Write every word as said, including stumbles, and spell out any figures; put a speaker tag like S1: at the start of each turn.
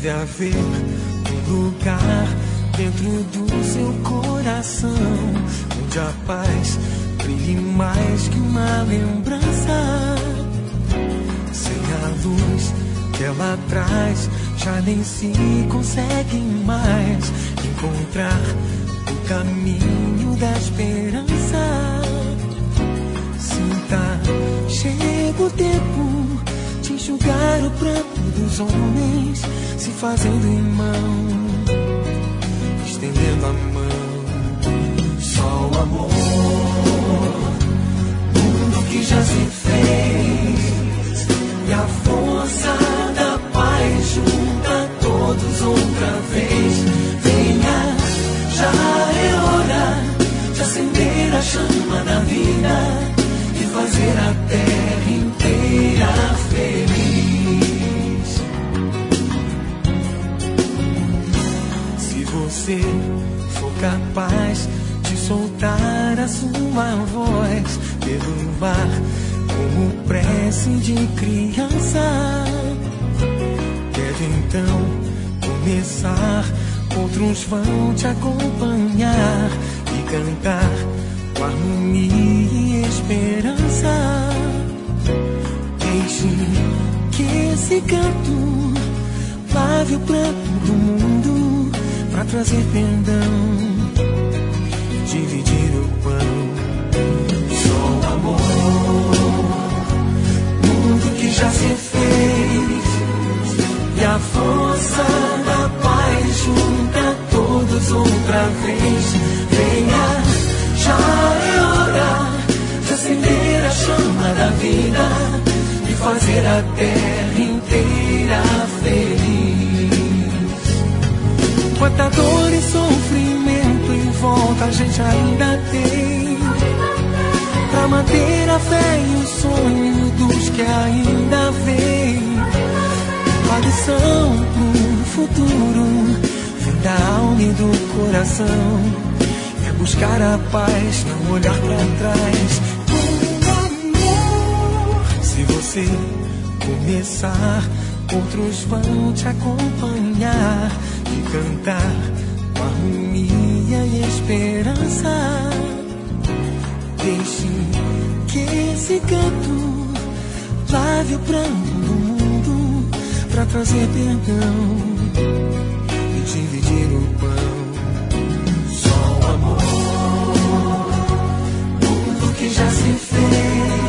S1: Deve haver um lugar dentro do seu coração onde a paz brilhe mais que uma lembrança. Sem a luz que ela traz, já nem se consegue mais encontrar o caminho da esperança. Sinta, chega o tempo de enxugar o pranto dos homens, se fazendo irmão, estendendo a mão. Só o amor, mundo que já se fez, e a força da paz junta todos outra vez. Venha, já é hora de acender a chama da vida e fazer a terra inteira feliz. Se você for capaz de soltar a sua voz pelo ar como prece de criança, deve então começar. Outros vão te acompanhar e cantar com harmonia e esperança. Deixe que esse canto lave o pranto do mundo pra trazer perdão e dividir o pão. Só o amor, mundo que já se fez, e a força da paz junta todos outra vez. Venha, já é hora de acender a chama da vida e fazer a terra inteira feliz. Quanta dor e sofrimento em volta a gente ainda tem, pra manter a fé e o sonho dos que ainda vêm. A lição pro futuro vem da alma e do coração, é buscar a paz, não olhar pra trás. Com amor, se você começar, outros vão te acompanhar e cantar com harmonia e esperança. Deixe que esse canto lave o pranto do mundo pra trazer perdão e dividir o pão. Só o amor, mundo que já se fez,